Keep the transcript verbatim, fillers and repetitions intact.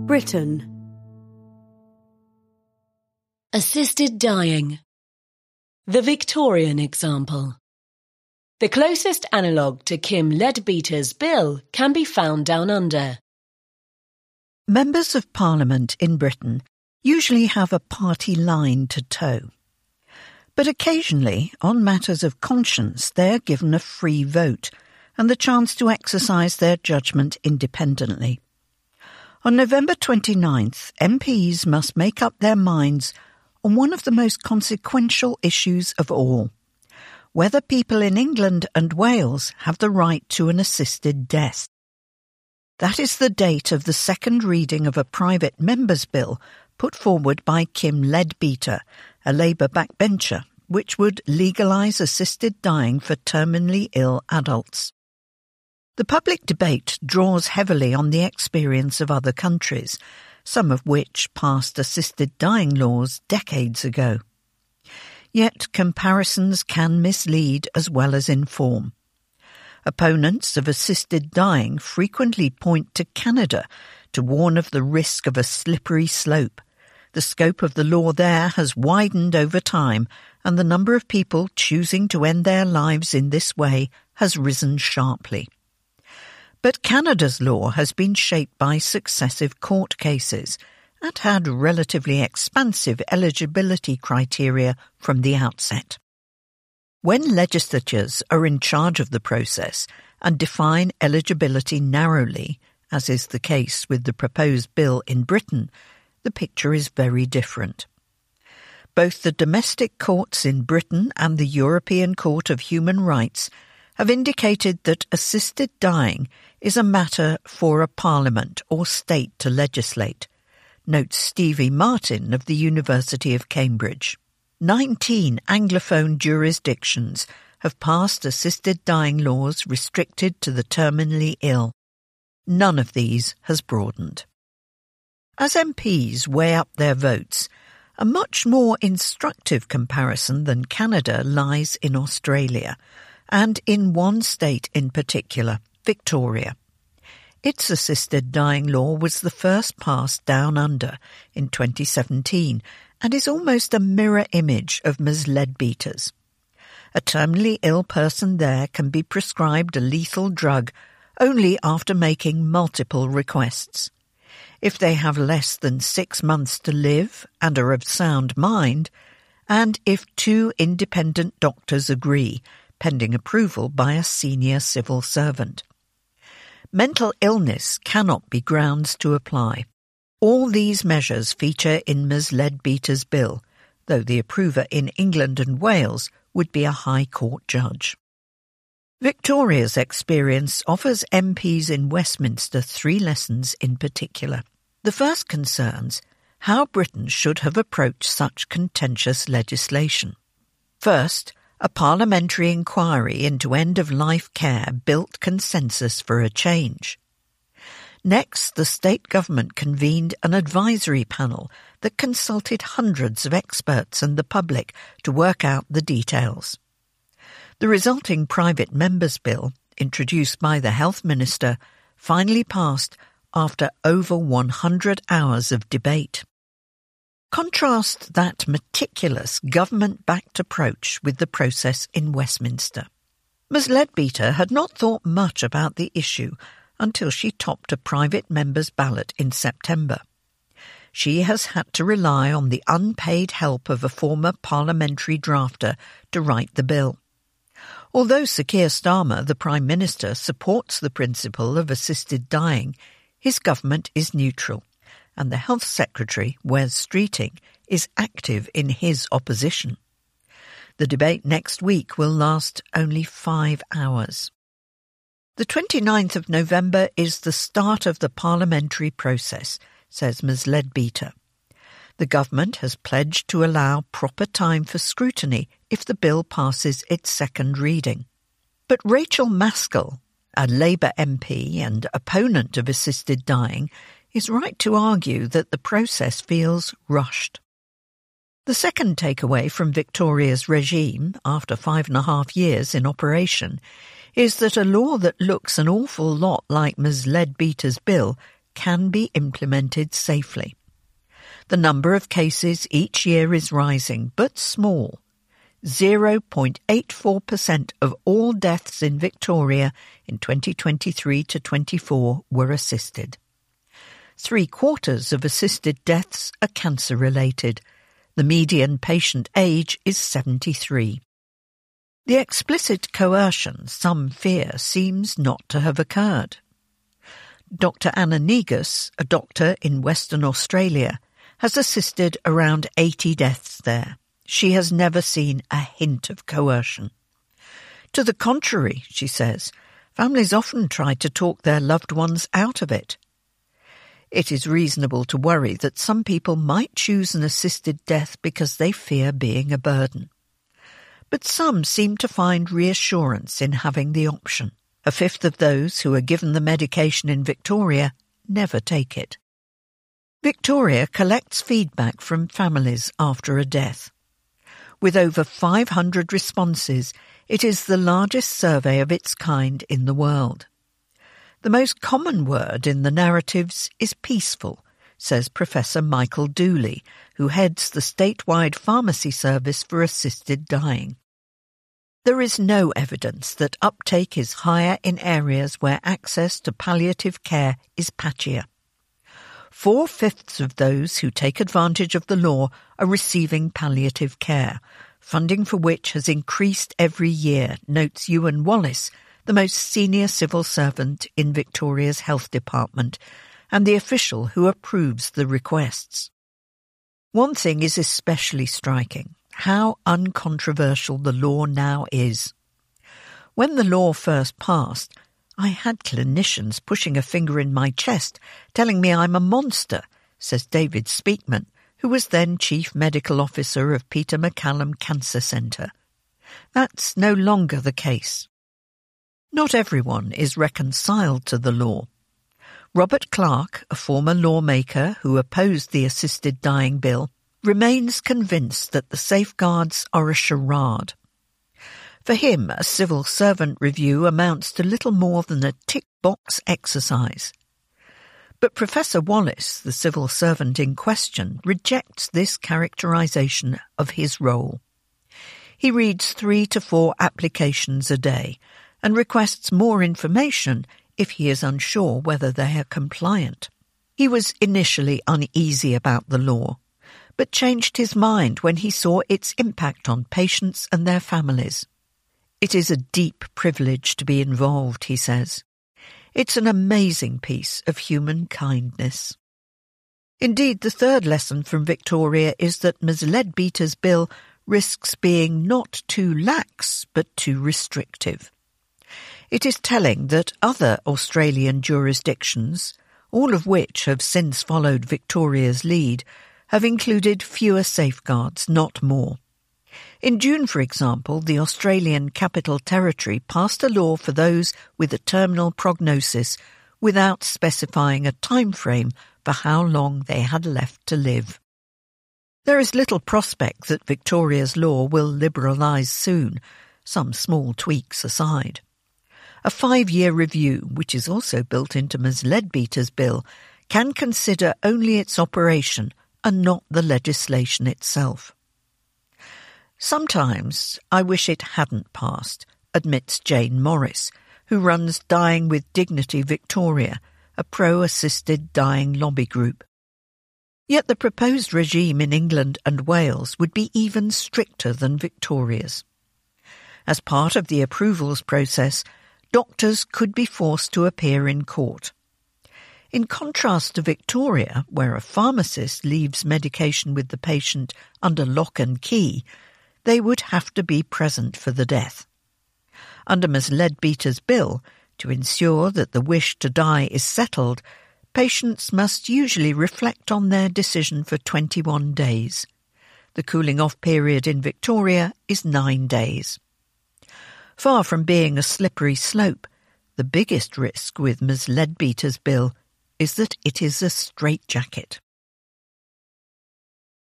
Britain. Assisted dying. The Victorian example. The closest analogue to Kim Leadbeater's bill can be found down under. Members of Parliament in Britain usually have a party line to toe. But occasionally, on matters of conscience, they are given a free vote and the chance to exercise their judgment independently. On November twenty-ninth, M Ps must make up their minds on one of the most consequential issues of all: whether people in England and Wales have the right to an assisted death. That is the date of the second reading of a private member's bill put forward by Kim Leadbeater, a Labour backbencher, which would legalise assisted dying for terminally ill adults. The public debate draws heavily on the experience of other countries, some of which passed assisted dying laws decades ago. Yet comparisons can mislead as well as inform. Opponents of assisted dying frequently point to Canada to warn of the risk of a slippery slope. The scope of the law there has widened over time, and the number of people choosing to end their lives in this way has risen sharply. But Canada's law has been shaped by successive court cases and had relatively expansive eligibility criteria from the outset. When legislatures are in charge of the process and define eligibility narrowly, as is the case with the proposed bill in Britain, the picture is very different. Both the domestic courts in Britain and the European Court of Human Rights have indicated that assisted dying is a matter for a parliament or state to legislate, notes Stevie Martin of the University of Cambridge. Nineteen Anglophone jurisdictions have passed assisted dying laws restricted to the terminally ill. None of these has broadened. As M Ps weigh up their votes, a much more instructive comparison than Canada lies in Australia, and in one state in particular, Victoria. Its assisted dying law was the first passed down under in twenty seventeen and is almost a mirror image of Miz Leadbeater's. A terminally ill person there can be prescribed a lethal drug only after making multiple requests. If they have less than six months to live and are of sound mind, and if two independent doctors agree, pending approval by a senior civil servant. Mental illness cannot be grounds to apply. All these measures feature in Miz Leadbeater's bill, though the approver in England and Wales would be a High Court judge. Victoria's experience offers M Ps in Westminster three lessons in particular. The first concerns how Britain should have approached such contentious legislation. First, a parliamentary inquiry into end-of-life care built consensus for a change. Next, the state government convened an advisory panel that consulted hundreds of experts and the public to work out the details. The resulting private members' bill, introduced by the Health Minister, finally passed after over one hundred hours of debate. Contrast that meticulous government-backed approach with the process in Westminster. Miz Leadbeater had not thought much about the issue until she topped a private member's ballot in September. She has had to rely on the unpaid help of a former parliamentary drafter to write the bill. Although Sir Keir Starmer, the Prime Minister, supports the principle of assisted dying, his government is neutral, and the Health Secretary, Wes Streeting, is active in his opposition. The debate next week will last only five hours. The twenty-ninth of November is the start of the parliamentary process, says Miz Leadbeater. The government has pledged to allow proper time for scrutiny if the bill passes its second reading. But Rachel Maskell, a Labour M P and opponent of assisted dying, is right to argue that the process feels rushed. The second takeaway from Victoria's regime, after five and a half years in operation, is that a law that looks an awful lot like Miz Leadbeater's bill can be implemented safely. The number of cases each year is rising, but small. zero point eight four percent of all deaths in Victoria in twenty twenty-three to twenty-four were assisted. Three-quarters of assisted deaths are cancer-related. The median patient age is seventy-three. The explicit coercion some fear seems not to have occurred. Doctor Anna Negus, a doctor in Western Australia, has assisted around eighty deaths there. She has never seen a hint of coercion. To the contrary, she says, families often try to talk their loved ones out of it. It is reasonable to worry that some people might choose an assisted death because they fear being a burden. But some seem to find reassurance in having the option. A fifth of those who are given the medication in Victoria never take it. Victoria collects feedback from families after a death. With over five hundred responses, it is the largest survey of its kind in the world. The most common word in the narratives is peaceful, says Professor Michael Dooley, who heads the statewide pharmacy service for assisted dying. There is no evidence that uptake is higher in areas where access to palliative care is patchier. Four-fifths of those who take advantage of the law are receiving palliative care, funding for which has increased every year, notes Ewan Wallace, the most senior civil servant in Victoria's Health Department, and the official who approves the requests. One thing is especially striking, how uncontroversial the law now is. When the law first passed, I had clinicians pushing a finger in my chest, telling me I'm a monster, says David Speakman, who was then Chief Medical Officer of Peter MacCallum Cancer Centre. That's no longer the case. Not everyone is reconciled to the law. Robert Clark, a former lawmaker who opposed the assisted dying bill, remains convinced that the safeguards are a charade. For him, a civil servant review amounts to little more than a tick-box exercise. But Professor Wallace, the civil servant in question, rejects this characterisation of his role. He reads three to four applications a day and requests more information if he is unsure whether they are compliant. He was initially uneasy about the law, but changed his mind when he saw its impact on patients and their families. It is a deep privilege to be involved, he says. It's an amazing piece of human kindness. Indeed, the third lesson from Victoria is that Ms Leadbeater's bill risks being not too lax, but too restrictive. It is telling that other Australian jurisdictions, all of which have since followed Victoria's lead, have included fewer safeguards, not more. In June, for example, the Australian Capital Territory passed a law for those with a terminal prognosis without specifying a time frame for how long they had left to live. There is little prospect that Victoria's law will liberalise soon, some small tweaks aside. A five-year review, which is also built into Ms Leadbeater's bill, can consider only its operation and not the legislation itself. Sometimes I wish it hadn't passed, admits Jane Morris, who runs Dying with Dignity Victoria, a pro-assisted dying lobby group. Yet the proposed regime in England and Wales would be even stricter than Victoria's. As part of the approvals process, doctors could be forced to appear in court. In contrast to Victoria, where a pharmacist leaves medication with the patient under lock and key, they would have to be present for the death. Under Ms Leadbeater's bill, to ensure that the wish to die is settled, patients must usually reflect on their decision for twenty-one days. The cooling-off period in Victoria is nine days. Far from being a slippery slope, the biggest risk with Ms Leadbeater's bill is that it is a straitjacket.